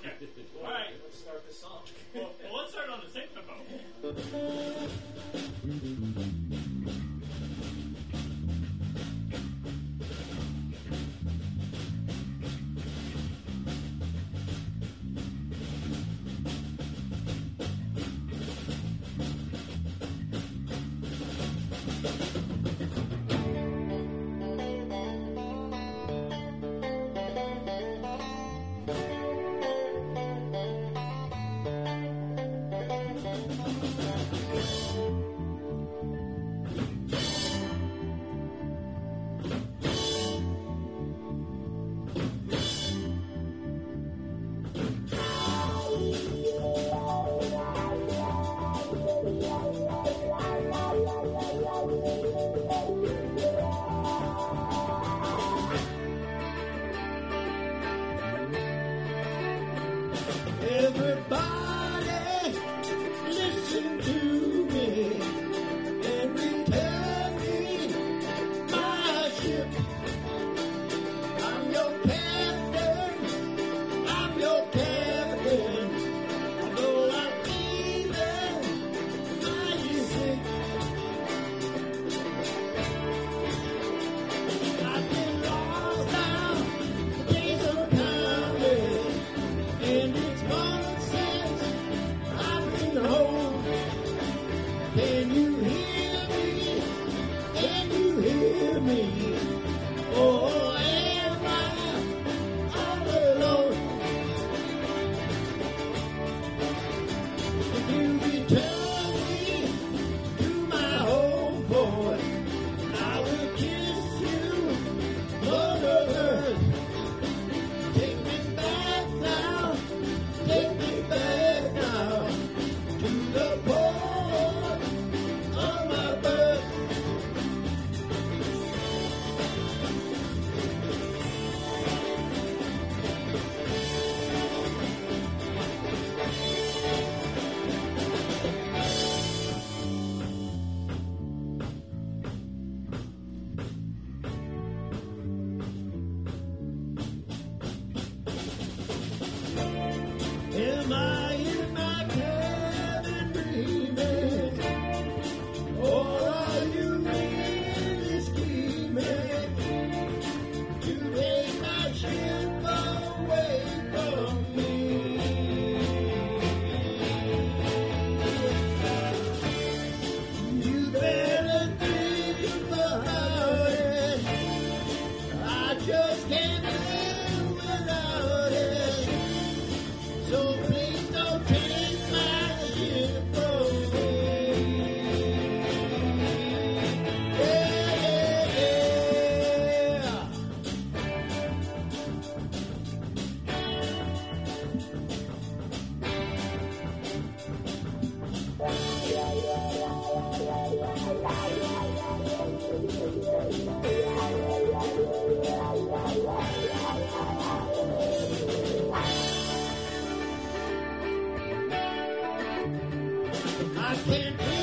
All right. Let's start this song. Well, let's start on the same tempo. Everybody, listen to me and return me my ship. I'm your captain. I'm your captain. Although I'm feeling mighty sick, I've been lost now. Days are counted, and it's months since I've been home. Can you hear me? Can you hear me? Oh, am I all alone? If you return me to my home port, I will kiss you, Mother Earth. Take me back now, take me back now to the port of my birth. Am I in my cabin dreaming, or are you really scheming to take my ship away from me? You better think about it. I just can't live without it. So please don't take my ship away. Yeah. I can't